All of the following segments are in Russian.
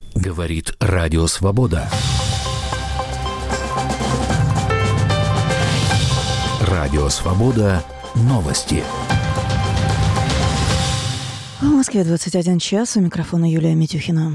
Говорит Радио Свобода. Радио Свобода. Новости. В Москве 21 час. У микрофона Юлия Митюхина.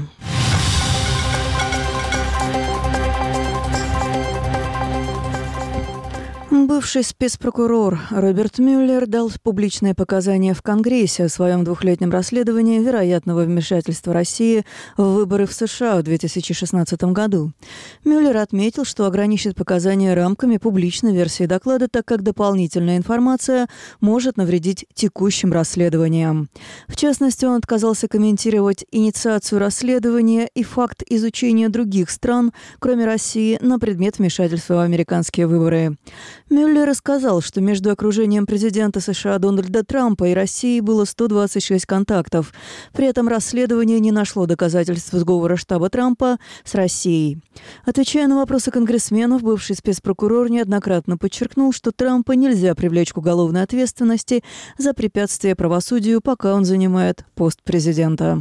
Бывший спецпрокурор Роберт Мюллер дал публичные показания в Конгрессе о своем двухлетнем расследовании вероятного вмешательства России в выборы в США в 2016 году. Мюллер отметил, что ограничит показания рамками публичной версии доклада, так как дополнительная информация может навредить текущим расследованиям. В частности, он отказался комментировать инициацию расследования и факт изучения других стран, кроме России, на предмет вмешательства в американские выборы. Мюллер рассказал, что между окружением президента США Дональда Трампа и Россией было 126 контактов. При этом расследование не нашло доказательств сговора штаба Трампа с Россией. Отвечая на вопросы конгрессменов, бывший спецпрокурор неоднократно подчеркнул, что Трампа нельзя привлечь к уголовной ответственности за препятствие правосудию, пока он занимает пост президента.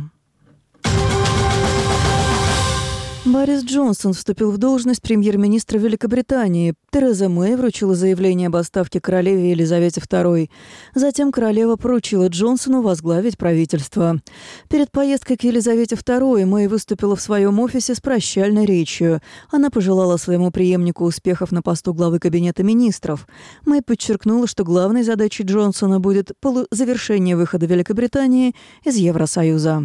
Борис Джонсон вступил в должность премьер-министра Великобритании. Тереза Мэй вручила заявление об отставке королеве Елизавете II. Затем королева поручила Джонсону возглавить правительство. Перед поездкой к Елизавете II Мэй выступила в своем офисе с прощальной речью. Она пожелала своему преемнику успехов на посту главы Кабинета министров. Мэй подчеркнула, что главной задачей Джонсона будет завершение выхода Великобритании из Евросоюза.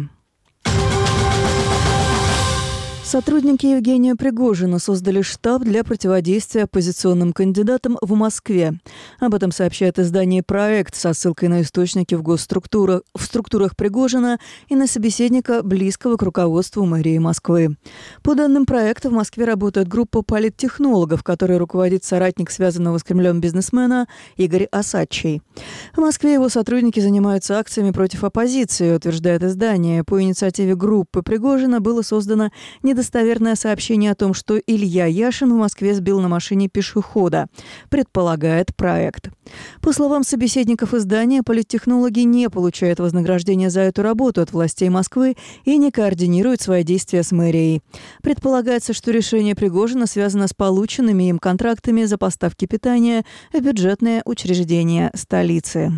Сотрудники Евгения Пригожина создали штаб для противодействия оппозиционным кандидатам в Москве. Об этом сообщает издание «Проект» со ссылкой на источники в структурах Пригожина и на собеседника, близкого к руководству мэрии Москвы. По данным проекта, в Москве работает группа политтехнологов, которой руководит соратник связанного с Кремлем бизнесмена Игорь Осадчий. В Москве его сотрудники занимаются акциями против оппозиции, утверждает издание. По инициативе группы Пригожина было создано недостоверное сообщение о том, что Илья Яшин в Москве сбил на машине пешехода, предполагает проект. По словам собеседников издания, политтехнологи не получают вознаграждения за эту работу от властей Москвы и не координируют свои действия с мэрией. Предполагается, что решение Пригожина связано с полученными им контрактами за поставки питания в бюджетные учреждения столицы.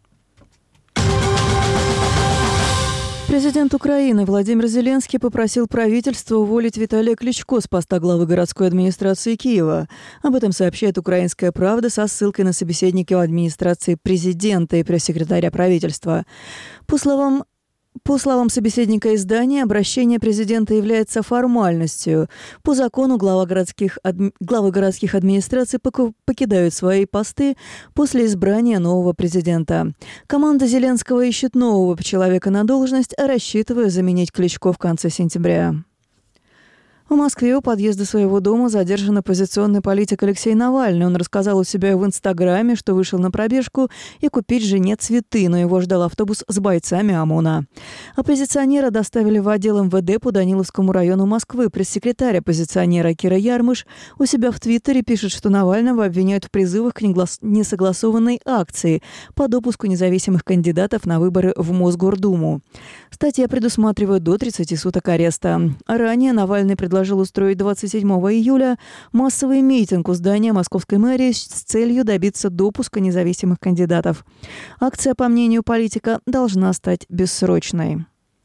Президент Украины Владимир Зеленский попросил правительство уволить Виталия Кличко с поста главы городской администрации Киева. Об этом сообщает «Украинская правда» со ссылкой на собеседника администрации президента и пресс-секретаря правительства. По словам собеседника издания, обращение президента является формальностью. По закону главы городских администраций покидают свои посты после избрания нового президента. Команда Зеленского ищет нового человека на должность, рассчитывая заменить Кличко в конце сентября. В Москве у подъезда своего дома задержан оппозиционный политик Алексей Навальный. Он рассказал у себя в Инстаграме, что вышел на пробежку и купить жене цветы, но его ждал автобус с бойцами ОМОНа. Оппозиционера доставили в отдел МВД по Даниловскому району Москвы. Пресс-секретарь оппозиционера Кира Ярмыш у себя в Твиттере пишет, что Навального обвиняют в призывах к несогласованной акции по допуску независимых кандидатов на выборы в Мосгордуму. Статья предусматривает до 30 суток ареста. Ранее Навальный предложил устроить 27 июля массовый митинг у здания Московской мэрии с целью добиться допуска независимых кандидатов. Акция, по мнению политика, должна стать бессрочной.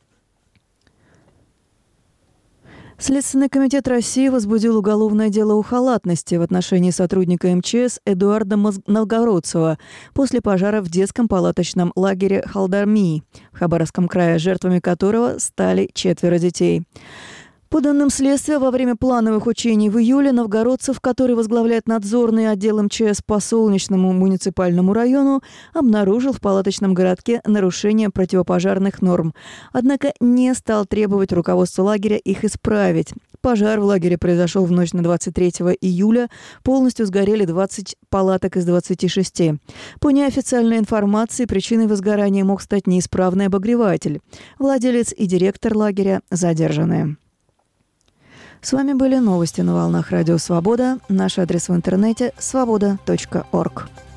Следственный комитет России возбудил уголовное дело о халатности в отношении сотрудника МЧС Эдуарда Новгородцева после пожара в детском палаточном лагере Халдарми в Хабаровском крае, жертвами которого стали 4 детей. По данным следствия, во время плановых учений в июле Новгородцев, который возглавляет надзорный отдел МЧС по Солнечному муниципальному району, обнаружил в палаточном городке нарушение противопожарных норм. Однако не стал требовать руководства лагеря их исправить. Пожар в лагере произошел в ночь на 23 июля. Полностью сгорели 20 палаток из 26. По неофициальной информации, причиной возгорания мог стать неисправный обогреватель. Владелец и директор лагеря задержаны. С вами были новости на волнах Радио Свобода. Наш адрес в интернете – svoboda.org.